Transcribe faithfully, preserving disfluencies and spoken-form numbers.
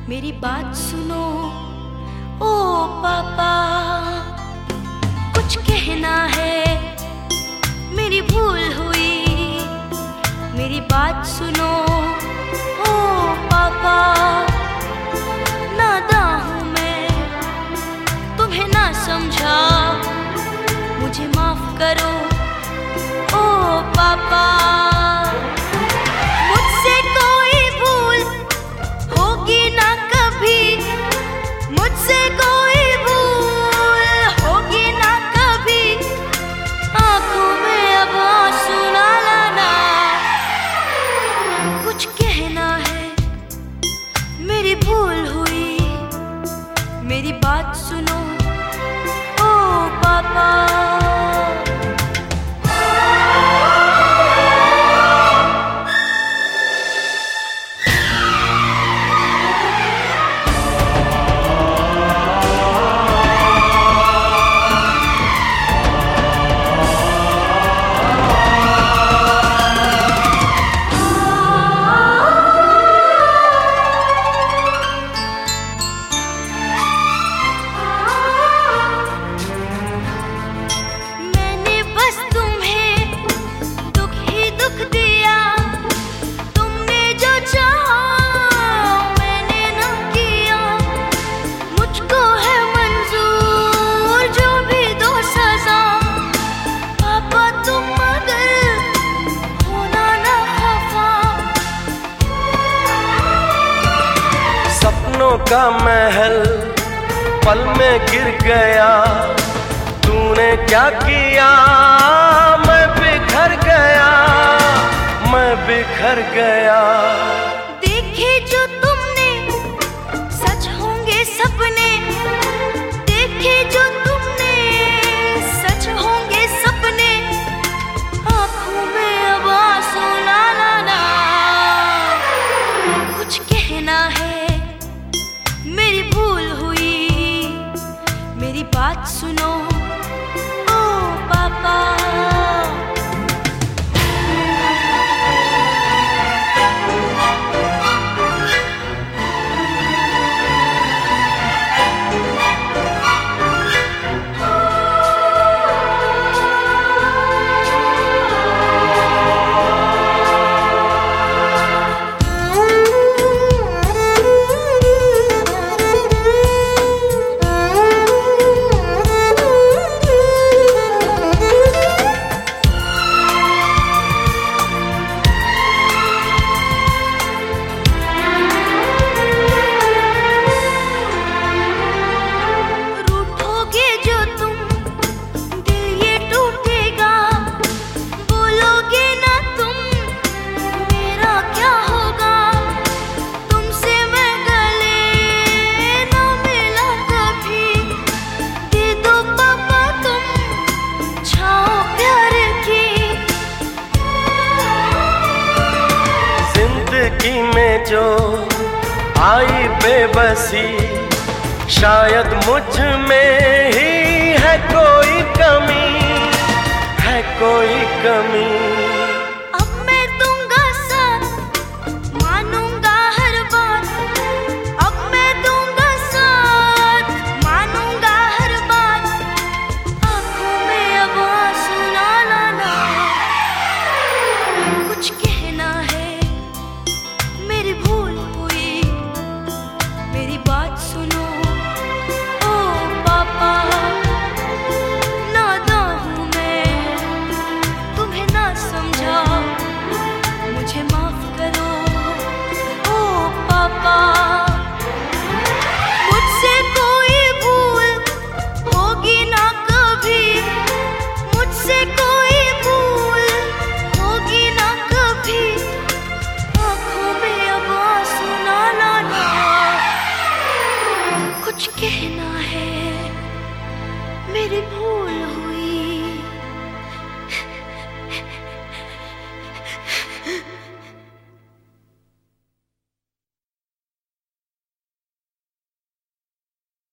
मेरी बात सुनो ओ पापा, कुछ कहना है, मेरी भूल हुई, मेरी बात सुनो ओ पापा। नादां हूँ मैं, तुम्हें ना समझा, मुझे माफ करो ओ पापा। मुझसे कोई भूल होगी ना कभी, मुझसे कोई भूल होगी ना कभी, आंखों में अब आंसू ना लाना। कुछ कहना है, मेरी भूल हुई, मेरी बात सुनो ओ पापा। का महल पल में गिर गया, तूने क्या किया, मैं बिखर गया, मैं बिखर गया। देखे जो तुमने सच होंगे सपने, देखे जो तुमने सच होंगे सपने, आंखों में अब आंसू ना लाना। कुछ कहना है, मेरी भूल हुई, मेरी बात सुनो ओ पापा। में जो आई बेबसी, शायद मुझ में ही है कोई कमी, है कोई कमी। अब मैं दूंगा साथ, मानूंगा हर बात, अब मैं दूंगा साथ, मानूंगा हर बात, आंखों में अब आंसू ना लाना। कुछ कहना है, मेरी भूल हुई, मेरी बात सुनो ओ पापा। नादां हूँ मैं, तुम्हें ना समझा, मुझे माफ करो ओ पापा। मुझसे कोई भूल होगी ना कभी, मुझसे कोई भूल होगी ना कभी, आंखों में अब आंसू ना लाना। कुछ कहना है, मेरी भूल